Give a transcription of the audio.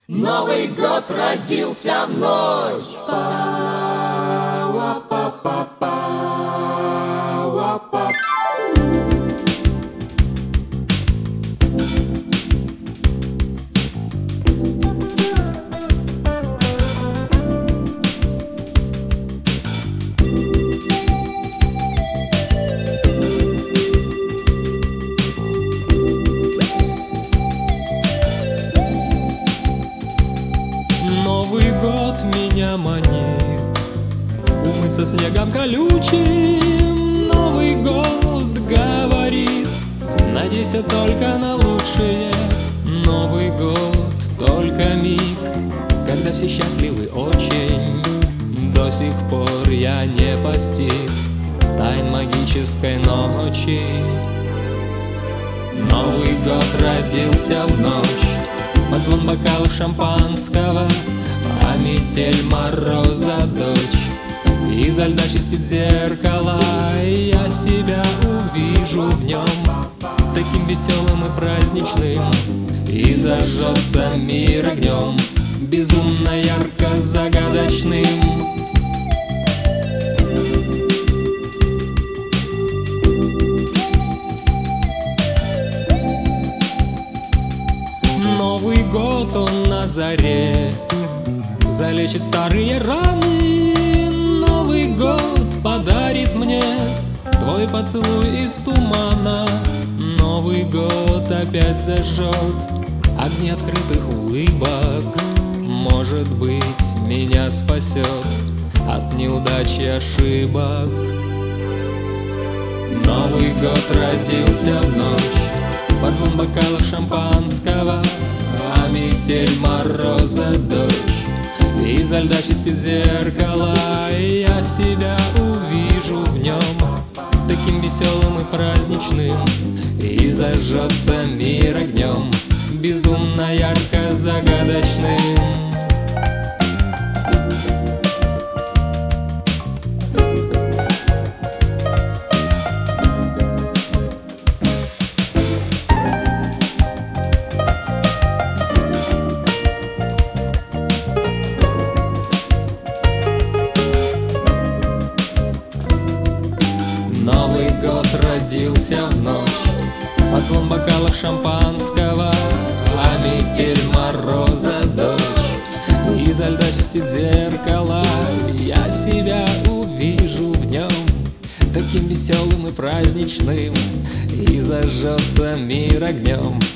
Новый год родился в ночь. Новый год меня манит умыться снегом колючим. Новый год говорит: надейся только на лучшее. Новый год только миг, когда все счастливы очень. До сих пор я не постиг тайн магической ночи. Новый год родился в ночь, под звон бокалов шампанского, а метель мороза дочь. Изо льда чистит зеркало, и я себя увижу в нем таким веселым и праздничным. И зажжется мир огнем, безумно ярко загадочным. Новый год он на заре залечит старые раны. Новый год подарит мне твой поцелуй из тумана. Новый год опять зажжет огни открытых улыбок. Может быть, меня спасет от неудач и ошибок. Новый год родился в ночь, под звон бокалов шампанского, а метель мороза дождь. Изо льда чистит зеркало, и я себя увижу в нем таким веселым и праздничным. И зажжется мир огнем, безумно ярко загадочным. Новый год родился в ночь, под звон бокалов шампанского, а метель мороза дождь. Изо льда чистит зеркало, я себя увижу в нем таким веселым и праздничным. И зажжется мир огнем,